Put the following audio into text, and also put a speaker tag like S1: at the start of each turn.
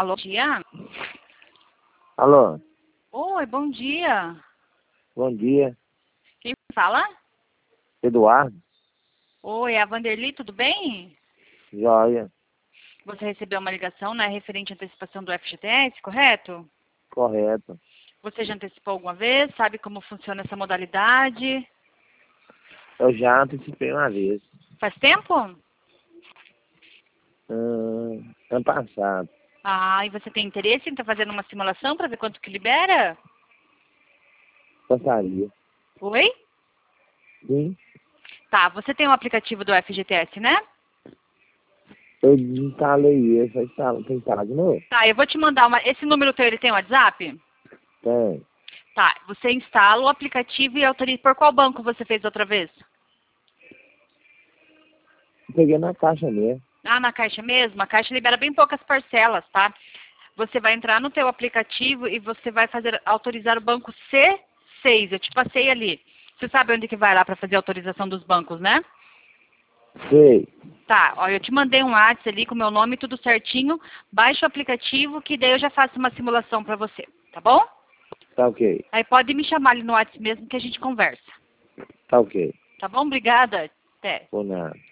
S1: Alô, bom dia?
S2: Alô,
S1: Oi, bom dia.
S2: bom dia.
S1: Quem fala?
S2: Eduardo,
S1: Oi, é a Vanderly, tudo bem?
S2: joia,
S1: Você recebeu uma ligação, né, referente à antecipação do FGTS, correto?
S2: correto.
S1: Você já antecipou alguma vez? Sabe como funciona essa modalidade?
S2: Eu já antecipei uma vez,
S1: Faz tempo?
S2: ano passado.
S1: Ah, e você tem interesse em estar fazendo uma simulação para ver quanto que libera?
S2: Gostaria.
S1: Oi?
S2: Sim,
S1: Tá, você tem o aplicativo do FGTS, né?
S2: eu desinstalei ele, tem que instalar de novo?
S1: Tá, eu vou te mandar uma... Esse número teu, ele tem WhatsApp?
S2: Tem.
S1: Tá, você instala o aplicativo e autoriza... Por qual banco você fez outra vez?
S2: Peguei na caixa mesmo.
S1: Ah, na Caixa mesmo? A Caixa libera bem poucas parcelas, tá? Você vai entrar no teu aplicativo e você vai autorizar o banco C6. Eu te passei ali. Você sabe onde que vai lá para fazer a autorização dos bancos, né?
S2: Sei,
S1: Tá, ó, eu te mandei um WhatsApp ali com o meu nome, tudo certinho. Baixa o aplicativo que daí eu já faço uma simulação para você, tá bom?
S2: tá ok,
S1: Aí pode me chamar ali no WhatsApp mesmo que a gente conversa.
S2: tá ok.
S1: Tá bom? Obrigada. Até.
S2: Por nada.